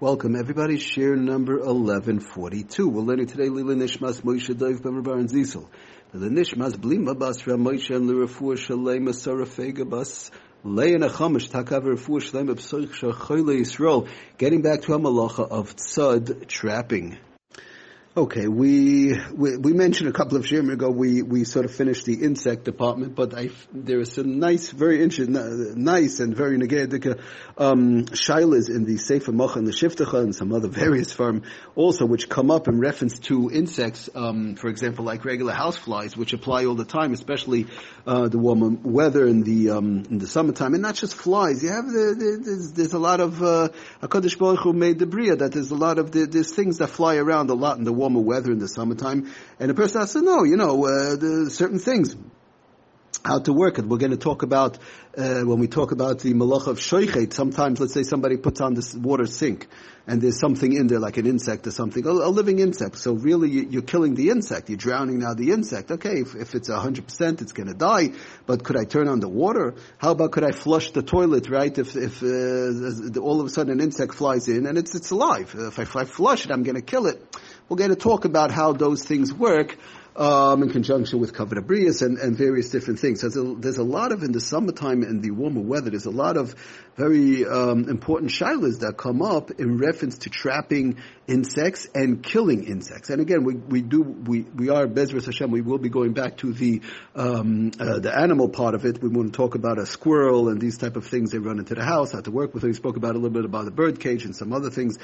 Welcome, everybody. Share number 1142. We're learning today Lila Nishmas Moshe Dov Ben Baron Zisel. The Nishmas Blima Bas Ramoshe and Lirafur Shalema Sarafega Bas Leina Chamish Takav Rafur Shalema B'Soich Shachole Yisrael. Getting back to a malacha of tzad trapping. Okay, we mentioned a couple of years ago we sort of finished the insect department, but there is some nice, very interesting, nice and very negedig shilas in the Sefer Mocha and the Shiftacha and some other various farm also, which come up in reference to insects, for example, like regular houseflies, which apply all the time, especially the warmer weather in the summertime, and not just flies. You have there's a lot of HaKadosh Baruch Hu made the bria that there's a lot of there's things that fly around a lot in the warmer weather in the summertime, and a person has to know, there's certain things, how to work it. We're going to talk about, when we talk about the malacha of shoichet, sometimes, let's say somebody puts on this water sink, and there's something in there, like an insect or something, a living insect. So really, you're killing the insect. You're drowning now the insect. Okay, if it's 100%, it's going to die, but could I turn on the water? How about could I flush the toilet, right? If all of a sudden an insect flies in, and it's alive. If I flush it, I'm going to kill it. We're going to talk about how those things work in conjunction with Kavod Abrius and various different things. So there's a lot of, in the summertime and the warmer weather, there's a lot of very important shilas that come up in reference to trapping insects and killing insects. And again, we are Bezras Hashem. We will be going back to the animal part of it. We want to talk about a squirrel and these type of things. They run into the house, how to work with them. We spoke about a little bit about the bird cage and some other things.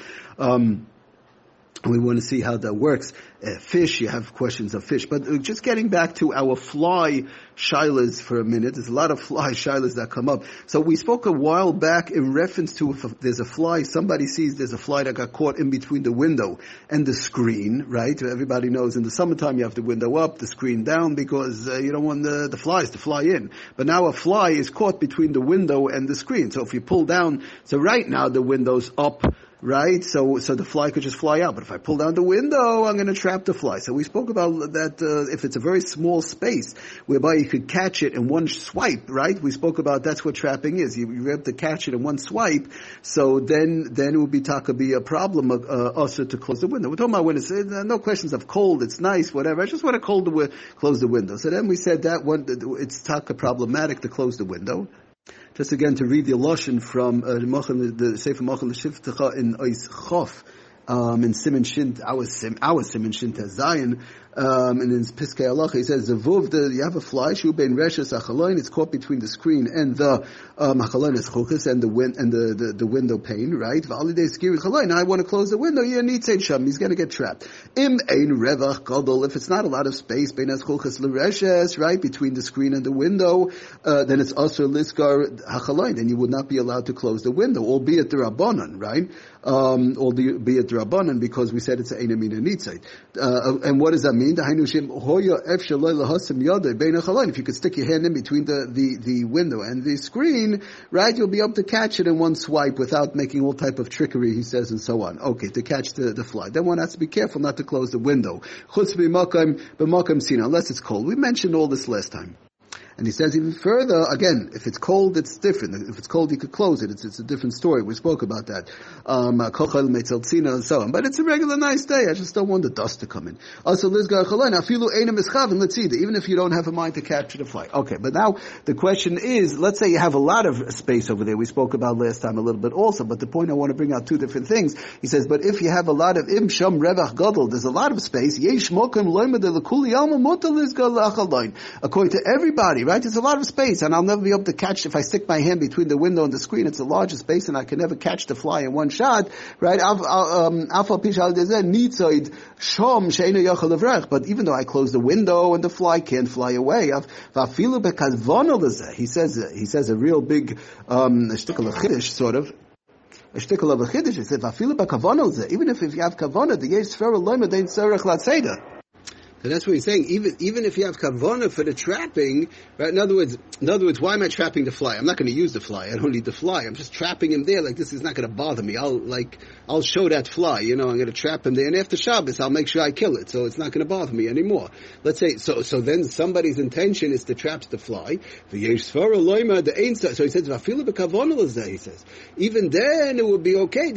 We want to see how that works. Fish, you have questions of fish. But just getting back to our fly shilas for a minute. There's a lot of fly shilas that come up. So we spoke a while back in reference to if there's a fly, somebody sees there's a fly that got caught in between the window and the screen, right? Everybody knows in the summertime you have the window up, the screen down, because you don't want the flies to fly in. But now a fly is caught between the window and the screen. So if you pull down, so right now the window's up, right? So the fly could just fly out. But if I pull down the window, I'm going to trap the fly. So we spoke about that if it's a very small space whereby you could catch it in one swipe, right? We spoke about that's what trapping is. You have to catch it in one swipe. So then it would be a problem also to close the window. We're talking about when it's no questions of cold, it's nice, whatever. I just want to close the window. So then we said that one, it's taka problematic to close the window. Just again to read the Lashon from the Sefer Mocha L'Shiftecha in Ois Chof, in Siman Shin, our Siman Shin Zion, and in Piskei Halacha, he says, you have a fly, Shu Ben Reshes Achaloin, it's caught between the screen and the Achaloin is Chukas and the window pane, right? Now I want to close the window, he's going to get trapped. Im Ein Revach Gadol, if it's not a lot of space, Ben Es Chukas L'Reshes, right, between the screen and the window, then it's also Liskar Achaloin, then you would not be allowed to close the window, albeit the Rabbanan, right? Albeit the Rabbanan, because we said it's an Einamina Nitzait. And what does that mean? If you could stick your hand in between the window and the screen, right, you'll be able to catch it in one swipe without making all type of trickery, he says, and so on. Okay, to catch the fly. Then one has to be careful not to close the window. Unless it's cold. We mentioned all this last time. And he says even further, again, if it's cold, it's different. If it's cold, you could close it. It's a different story. We spoke about that. And so on. But it's a regular nice day. I just don't want the dust to come in. Also, even if you don't have a mind to capture the fly. Okay, but now the question is, let's say you have a lot of space over there. We spoke about last time a little bit also, but the point I want to bring out two different things. He says, but if you have a lot of sham revach gadol, there's a lot of space. According to everybody, right? There's a lot of space, and I'll never be able to catch, if I stick my hand between the window and the screen, it's a larger space, and I can never catch the fly in one shot, right? But even though I close the window and the fly can't fly away, he says a real big, shtickle of chiddush, sort of, a shtickle of a chiddush, he said, even if you have kavanah, the yesh sfera loima dein tzarech latzeda. So that's what he's saying. Even if you have kavanah for the trapping, right? In other words, why am I trapping the fly? I'm not going to use the fly. I don't need the fly. I'm just trapping him there. Like, this is not going to bother me. I'll show that fly. I'm going to trap him there, and after Shabbos, I'll make sure I kill it. So it's not going to bother me anymore. Let's say so. Then somebody's intention is to trap the fly. So he says, he says, even then it would be okay.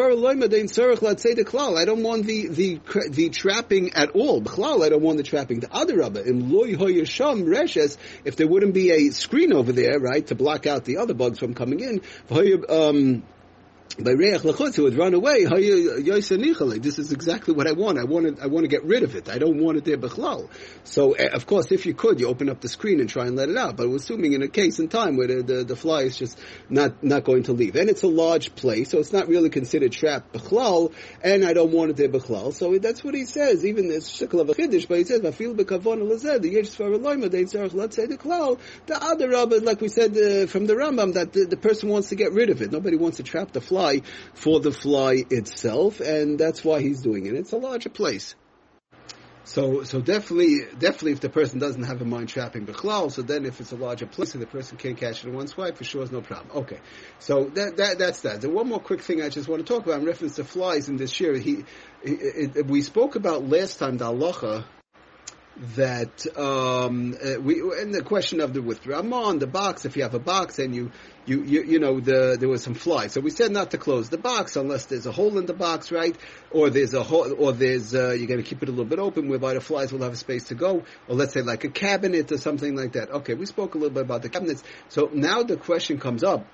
I don't want the trapping at all. I don't want the trapping. The other Rabba, if there wouldn't be a screen over there, right, to block out the other bugs from coming in, by Reach Lachutz, it would run away. This is exactly what I want. I want to get rid of it. I don't want it there b'chlal. So, of course, if you could, you open up the screen and try and let it out. But we're assuming in a case in time where the fly is just not going to leave. And it's a large place, so it's not really considered trapped b'chlal, and I don't want it there b'chlal. So that's what he says. Even there's shikl of a chiddush, but he says, "Vafil b'kavon lazed the yesh svar loyma dein tzarich latzei the klal." The other Rabbah, like we said from the Rambam, that the person wants to get rid of it. Nobody wants to trap the fly for the fly itself, and that's why he's doing it. It's a larger place. So definitely, if the person doesn't have a mind trapping b'chlal, so then if it's a larger place and the person can't catch it in one swipe, for sure is no problem. Okay, so that's that. Then one more quick thing I just want to talk about in reference to flies in this year. We spoke about last time the halacha that and the question of with Ramon, the box, if you have a box and there was some flies. So we said not to close the box unless there's a hole in the box, right? Or there's a hole, or there's you got to keep it a little bit open whereby the flies will have a space to go. Or let's say like a cabinet or something like that. Okay, we spoke a little bit about the cabinets. So now the question comes up.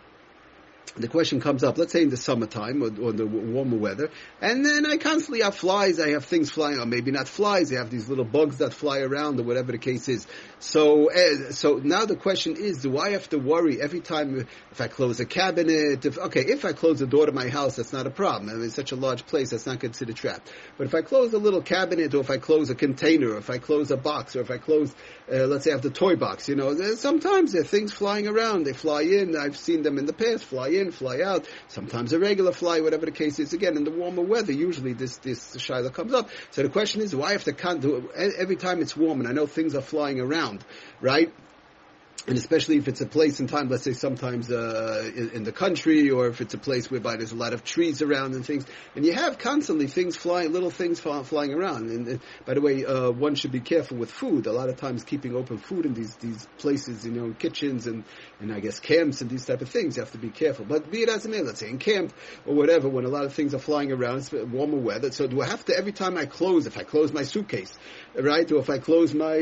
Let's say in the summertime or the warmer weather, and then I constantly have flies, I have things flying, or maybe not flies, I have these little bugs that fly around, or whatever the case is. So now the question is, do I have to worry every time if I close a cabinet? If I close the door to my house, that's not a problem. I mean, it's such a large place, that's not considered trapped. But if I close a little cabinet, or if I close a container, or if I close a box, or if I close, let's say I have the toy box, sometimes there are things flying around, they fly in, I've seen them in the past, fly in, fly out, sometimes a regular fly, whatever the case is. Again, in the warmer weather, usually this shaila comes up. So the question is, do I have to do every time it's warm and I know things are flying around, right? And especially if it's a place and time, let's say sometimes in the country, or if it's a place whereby there's a lot of trees around and things, and you have constantly things flying, little things flying around. And by the way, one should be careful with food. A lot of times keeping open food in these places, kitchens and I guess camps and these type of things, you have to be careful. But be it as it may, let's say in camp or whatever, when a lot of things are flying around, it's warmer weather. So do I have to, every time if I close my suitcase, right, or if I close my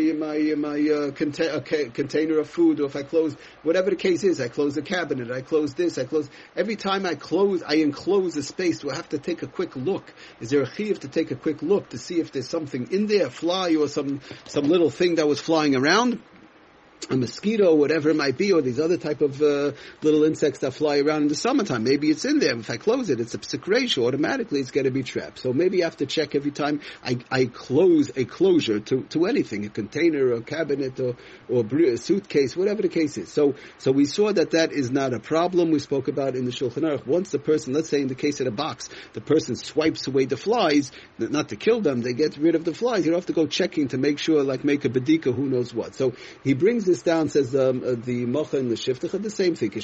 container of food, or if I close, whatever the case is, I close the cabinet, I close this, every time I enclose a space, do I have to take a quick look? Is there a chiyuv to take a quick look to see if there's something in there, a fly or some little thing that was flying around? A mosquito, whatever it might be, or these other type of little insects that fly around in the summertime. Maybe it's in there. If I close it, it's a psik ratio. Automatically, it's going to be trapped. So maybe I have to check every time I close a closure to anything, a container, or a cabinet, or a suitcase, whatever the case is. So we saw that is not a problem. We spoke about in the Shulchan Aruch. Once the person, let's say in the case of the box, the person swipes away the flies, not to kill them, they get rid of the flies. You don't have to go checking to make sure, like make a bedika, who knows what. So he brings this down, says the Mocha and the Shiftach, the same thing. The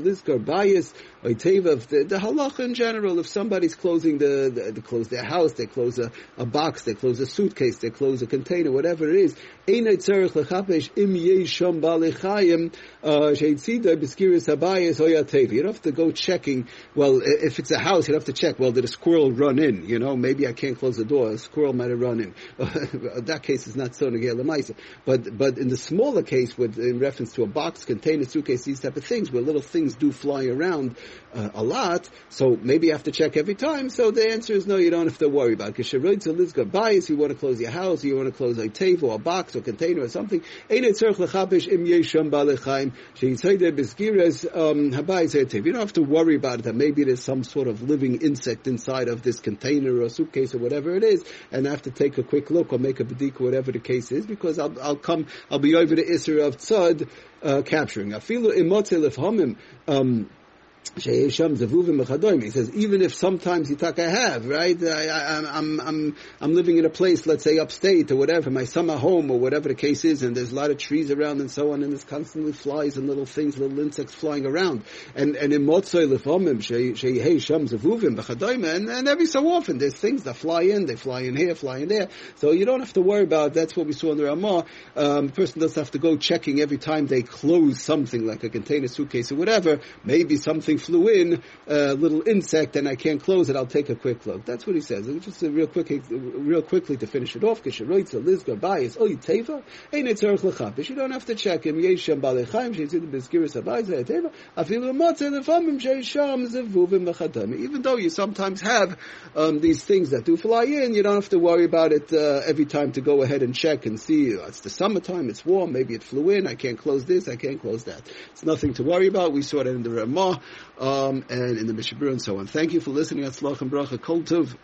halacha in general, if somebody's closing they close their house, they close a box, they close a suitcase, they close a container, whatever it is, you don't have to go checking. Well, if it's a house, you have to check, well, did a squirrel run in? Maybe I can't close the door, a squirrel might have run in. That case is not so negay l'maisa. But in the smaller case, in reference to a box, container, suitcase, these type of things, where little things do fly around a lot, so maybe you have to check every time. So the answer is no, you don't have to worry about it. You want to close your house, you want to close a table or a box or container or something, you don't have to worry about it, that maybe there's some sort of living insect inside of this container or suitcase or whatever it is, and I have to take a quick look or make a bedika, whatever the case is, because I'll be over the Isra of Tzad capturing. He says, even if sometimes I have, right? I'm living in a place, let's say upstate or whatever, my summer home or whatever the case is, and there's a lot of trees around and so on, and there's constantly flies and little things, little insects flying around. And in Motzoi Lefomim, Shei Sham Zavuvim B'Chadayma, and every so often there's things that fly in here, fly in there. So you don't have to worry about, that's what we saw in the Ramah. The person doesn't have to go checking every time they close something like a container, suitcase or whatever. Maybe something flew in, a little insect, and I can't close it, I'll take a quick look. That's what he says. Just real quickly to finish it off. You don't have to check him. Even though you sometimes have these things that do fly in, you don't have to worry about it every time to go ahead and check and see. It's the summertime, it's warm, maybe it flew in, I can't close this, I can't close that. It's nothing to worry about. We saw that in the Ramah, and in the Mishabur and so on. Thank you for listening. Atzlach and Bracha. Kol Tov.